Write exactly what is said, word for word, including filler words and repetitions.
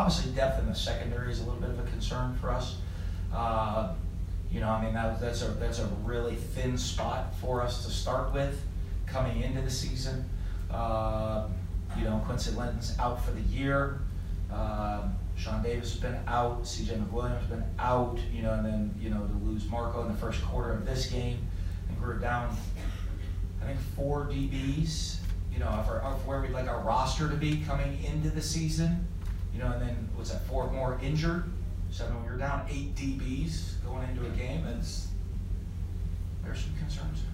obviously depth in the secondary is a little bit of a concern for us. Uh, you know, I mean, that, that's a that's a really thin spot for us to start with coming into the season. Uh, you know, Quincy Linton's out for the year. Uh, Sean Davis has been out. C J McWilliams has been out. You know, and then you know to lose Marco in the first quarter of this game, I think we're down. I think four D Bs. You know, of, our, of where we'd like our roster to be coming into the season. You know, and then what's that? Four more injured. So when we're down eight D Bs going into a game, it's there's some concerns.